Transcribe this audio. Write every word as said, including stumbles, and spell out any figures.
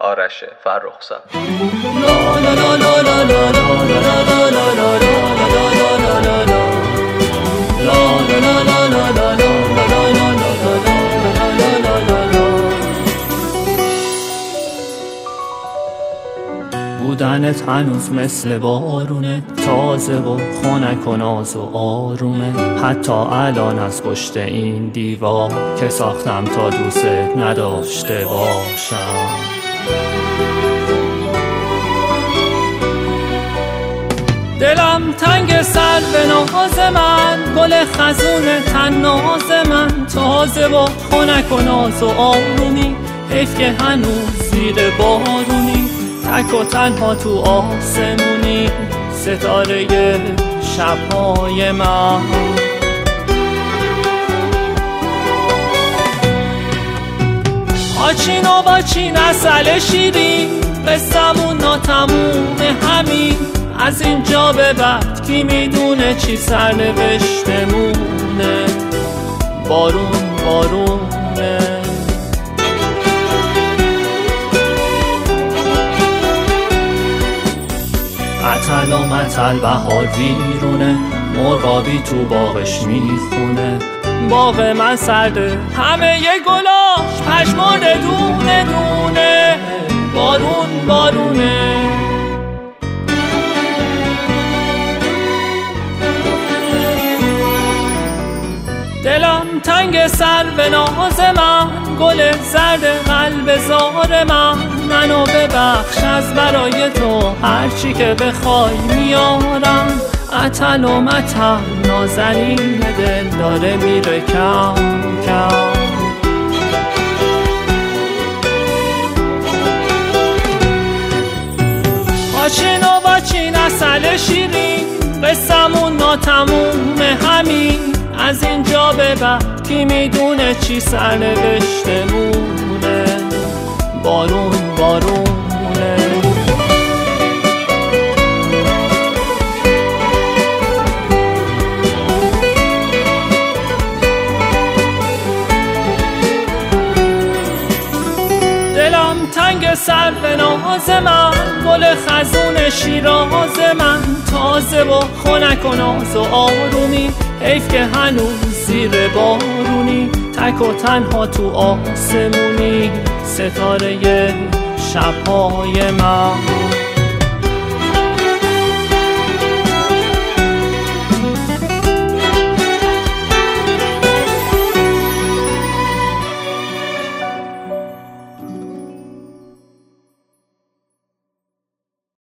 آرش فرخزاد. بودنت هنوز مثل بارونه، تازه و خنک و ناز و آرومه. حتی الان از پشت این دیوار که ساختم تا دوست نداشته باشم. دلم تنگ سر به ناز من، گل خزون تناز من. تازه و خنک و ناز و آرومی، حیف که هنوز زیر بارونی. تک و تنها تو آسمونی، ستاره شبهای من. آچین و باچین اصل شیرین، قصمون ناتموم همین. از اینجا به بعد کی میدونه چی سرنوشتمونه. بارون بارونه. عطل و مطل بهار ویرونه، مرغابی تو باغش میخونه. باغ من سرده همه یه گلاش، پشمارده دونه دونه. بارون بارونه. دلم تنگ سر به ناز من، گل زرد قلب زار من. منو ببخش از برای تو، هرچی که بخوای میارم. عطل و مطل نازنین دل داره میره کم کم. آچین و باچین اصل شیرین، قصمون ناتموم همین. از اینجا به بعد کی میدونه چی سرنوشتمونه. بارون بارونه. دلم تنگ سر به ناز من، گل خزون شیراز من. تازه و خنک و ناز و آرومی، حیف که هنوز زیر بارونی. تک و تنها تو آسمونی، ستاره شبهای من.